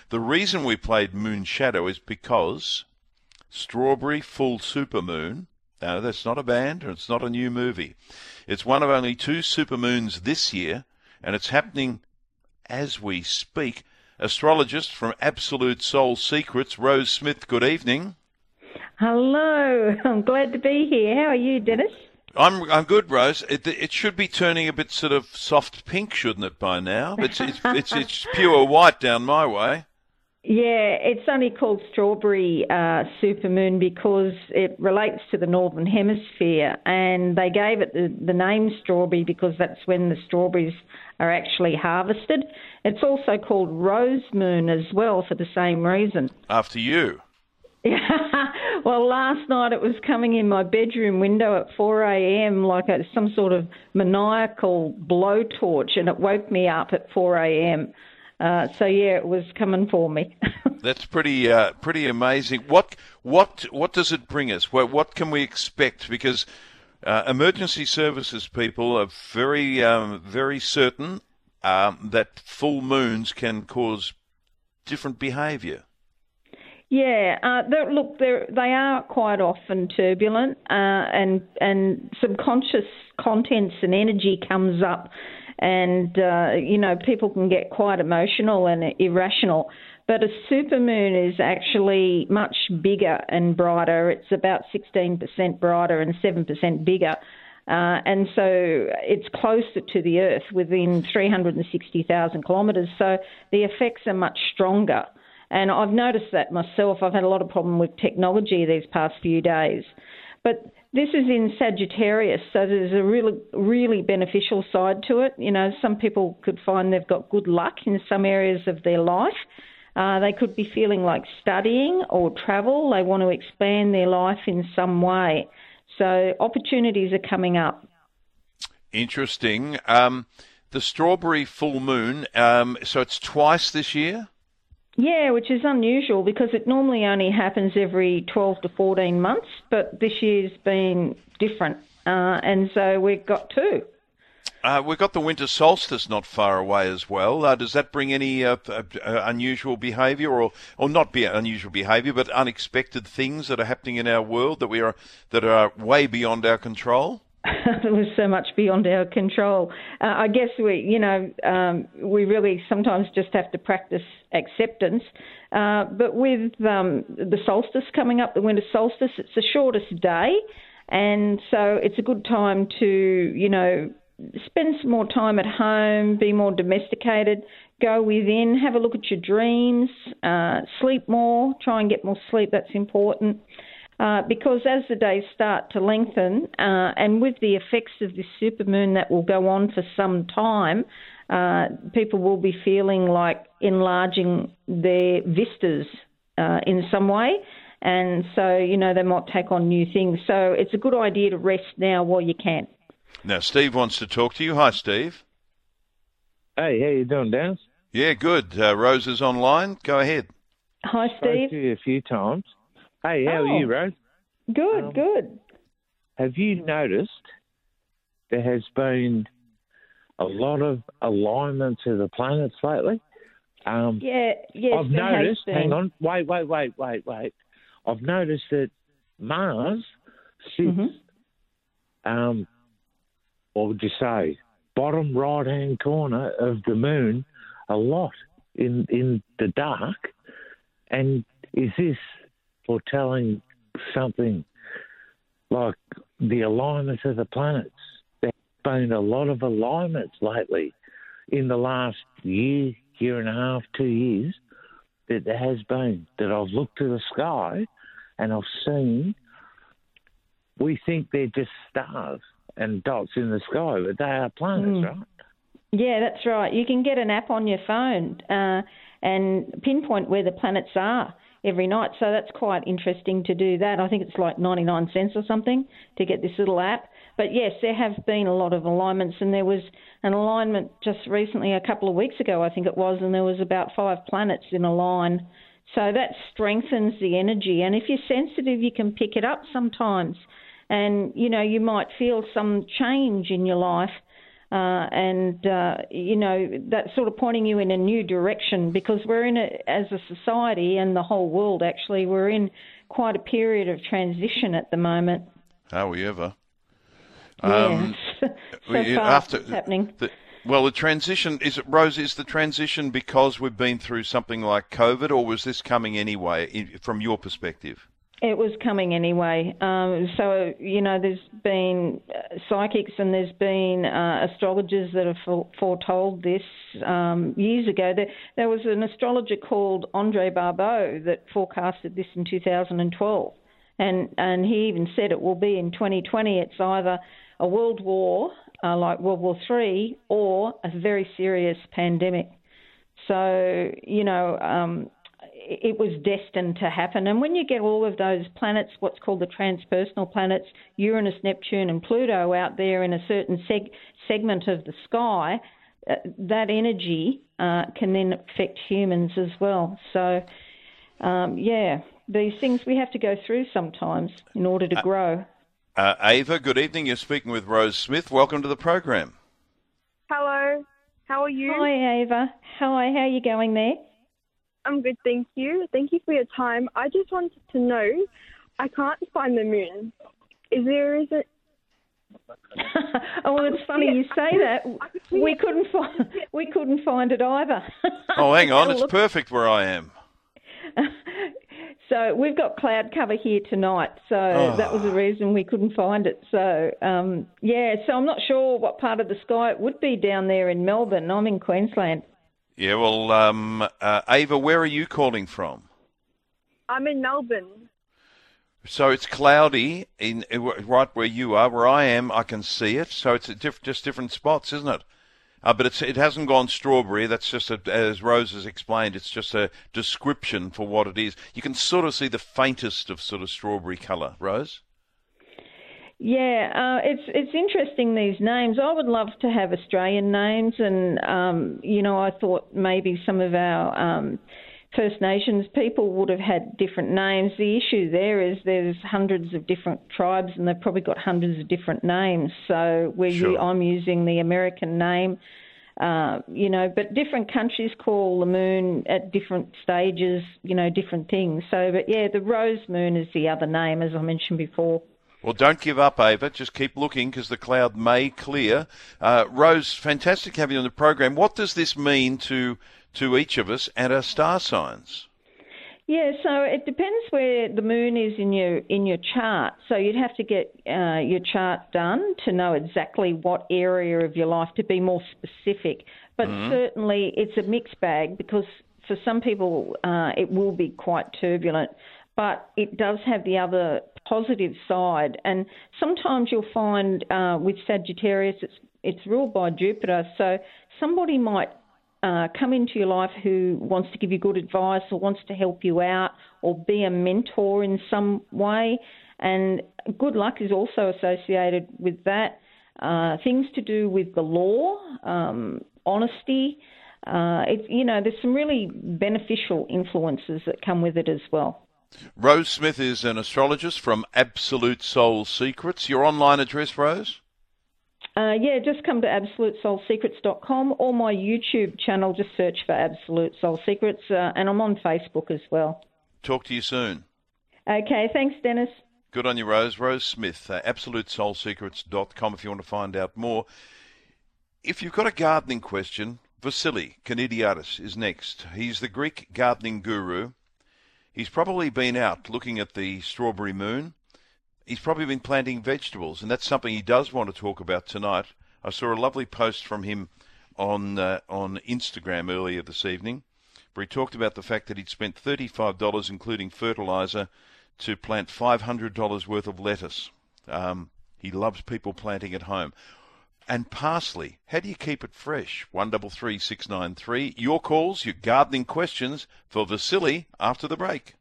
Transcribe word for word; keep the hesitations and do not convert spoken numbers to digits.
The reason we played Moon Shadow is because Strawberry Full Supermoon, no, that's not a band, or it's not a new movie. It's one of only two supermoons this year, and it's happening as we speak. Astrologist from Absolute Soul Secrets, Rose Smith, good evening. Hello, I'm glad to be here. How are you, Dennis? I'm I'm good, Rose. It it should be turning a bit sort of soft pink, shouldn't it, by now? It's it's it's, it's pure white down my way. Yeah, it's only called Strawberry uh, Supermoon because it relates to the Northern Hemisphere, and they gave it the, the name Strawberry because that's when the strawberries are actually harvested. It's also called Rose Moon as well for the same reason. After you. Well, last night it was coming in my bedroom window at four a.m. like a, some sort of maniacal blowtorch, and it woke me up at four a.m. Uh, so yeah, it was coming for me. That's pretty uh, pretty amazing. What what what does it bring us? What what can we expect? Because uh, emergency services people are very um, very certain um, that full moons can cause different behaviour. Yeah, uh, they're, look, they're, they are quite often turbulent, uh, and and subconscious contents and energy comes up, and uh, you know, people can get quite emotional and irrational. But a supermoon is actually much bigger and brighter. It's about sixteen percent brighter and seven percent bigger. Uh, and so it's closer to the Earth, within three hundred sixty thousand kilometres. So the effects are much stronger. And I've noticed that myself. I've had a lot of problem with technology these past few days. But this is in Sagittarius, so there's a really, really beneficial side to it. You know, some people could find they've got good luck in some areas of their life. Uh, they could be feeling like studying or travel. They want to expand their life in some way. So opportunities are coming up. Interesting. Um, the Strawberry Full Moon, um, so it's twice this year? Yeah, which is unusual because it normally only happens every twelve to fourteen months, but this year's been different, uh, and so we've got two. Uh, we've got the winter solstice not far away as well. Uh, does that bring any uh, uh, unusual behaviour, or, or not be unusual behaviour, but unexpected things that are happening in our world that we are that are way beyond our control? It was so much beyond our control. Uh, I guess we, you know, um, we really sometimes just have to practice acceptance. Uh, but with um, the solstice coming up, the winter solstice, it's the shortest day, and so it's a good time to, you know, spend some more time at home, be more domesticated, go within, have a look at your dreams, uh, sleep more, try and get more sleep. That's important. Uh, because as the days start to lengthen, uh, and with the effects of this supermoon that will go on for some time, uh, people will be feeling like enlarging their vistas uh, in some way. And so, you know, they might take on new things. So it's a good idea to rest now while you can. Now, Steve wants to talk to you. Hi, Steve. Hey, how you doing, Dennis? Yeah, good. Uh, Rose is online. Go ahead. Hi, Spoke Steve. to you a few times. Hey, how Oh. are you, Rose? Good, Um, good. Have you noticed there has been a lot of alignment to the planets lately? Um, Yeah, yes, I've there has noticed, been. hang on, wait, wait, wait, wait, wait. I've noticed that Mars sits, Mm-hmm. um, what would you say, bottom right-hand corner of the moon a lot in, in the dark. And is this foretelling something like the alignment of the planets? There's been a lot of alignments lately in the last year, year and a half, two years, that there has been, that I've looked to the sky and I've seen. We think they're just stars and dots in the sky, but they are planets, Mm. right? Yeah, that's right. You can get an app on your phone uh, and pinpoint where the planets are every night. So that's quite interesting to do that. I think it's like ninety-nine cents or something to get this little app. But yes, there have been a lot of alignments, and there was an alignment just recently, a couple of weeks ago, I think it was, and there was about five planets in a line. So that strengthens the energy. And if you're sensitive, you can pick it up sometimes. And, you know, you might feel some change in your life. Uh, and, uh, you know, that's sort of pointing you in a new direction, because we're in a, as a society and the whole world, actually, we're in quite a period of transition at the moment. Are we ever? Um, yes, so we, far after, it's happening. The, well, the transition, is it, Rose, is the transition because we've been through something like COVID, or was this coming anyway, in, from your perspective? It was coming anyway. Um, so, you know, there's been uh, psychics and there's been uh, astrologers that have for- foretold this um, years ago. There, there was an astrologer called Andre Barbeau that forecasted this in two thousand twelve. And, and he even said it will be in twenty twenty. It's either a world war, uh, like World War Three, or a very serious pandemic. So, you know... Um, it was destined to happen. And when you get all of those planets, what's called the transpersonal planets, Uranus, Neptune and Pluto out there in a certain seg- segment of the sky, uh, that energy uh, can then affect humans as well. So, um, yeah, these things we have to go through sometimes in order to uh, grow. Uh, Ava, good evening. You're speaking with Rose Smith. Welcome to the program. Hello. How are you? Hi, Ava. Hi, how are you going there? I'm good, thank you. Thank you for your time. I just wanted to know, I can't find the moon. Is there, is it? Oh, well, it's funny you say that. We couldn't find, we couldn't find it either. Oh, hang on. It's perfect where I am. So we've got cloud cover here tonight, so oh. that was the reason we couldn't find it. So, um, yeah, so I'm not sure what part of the sky it would be down there in Melbourne. I'm in Queensland. Yeah, well, um, uh, Ava, where are you calling from? I'm in Melbourne. So it's cloudy in right where you are. Where I am, I can see it. So it's a diff- just different spots, isn't it? Uh, but it's, it hasn't gone strawberry. That's just, a, as Rose has explained, it's just a description for what it is. You can sort of see the faintest of sort of strawberry colour, Rose. Yeah, uh, it's it's interesting, these names. I would love to have Australian names, and, um, you know, I thought maybe some of our um, First Nations people would have had different names. The issue there is there's hundreds of different tribes, and they've probably got hundreds of different names. So we're, sure. I'm using the American name, uh, you know, but different countries call the moon at different stages, you know, different things. So, but, yeah, the rose moon is the other name, as I mentioned before. Well, don't give up, Ava. Just keep looking, because the cloud may clear. Uh, Rose, fantastic having you on the program. What does this mean to to each of us and our star signs? Yeah, so it depends where the moon is in your in your chart. So you'd have to get uh, your chart done to know exactly what area of your life, to be more specific. But mm-hmm. certainly it's a mixed bag, because for some people uh, it will be quite turbulent. But it does have the other positive side. And sometimes you'll find uh, with Sagittarius, it's it's ruled by Jupiter. So somebody might uh, come into your life who wants to give you good advice or wants to help you out or be a mentor in some way. And good luck is also associated with that. Uh, things to do with the law, um, honesty. Uh, it's, you know, there's some really beneficial influences that come with it as well. Rose Smith is an astrologist from Absolute Soul Secrets. Your online address, Rose? Uh, yeah, just come to absolute soul secrets dot com, or my YouTube channel. Just search for Absolute Soul Secrets, uh, and I'm on Facebook as well. Talk to you soon. Okay, thanks, Dennis. Good on you, Rose. Rose Smith, uh, absolute soul secrets dot com if you want to find out more. If you've got a gardening question, Vasily Kanidiadis is next. He's the Greek gardening guru. He's probably been out looking at the strawberry moon. He's probably been planting vegetables, and that's something he does want to talk about tonight. I saw a lovely post from him on uh, on Instagram earlier this evening, where he talked about the fact that he'd spent thirty-five dollars, including fertilizer, to plant five hundred dollars worth of lettuce. Um, he loves people planting at home. And parsley, how do you keep it fresh? one three three, six nine three. Your calls, your gardening questions for Vasily after the break.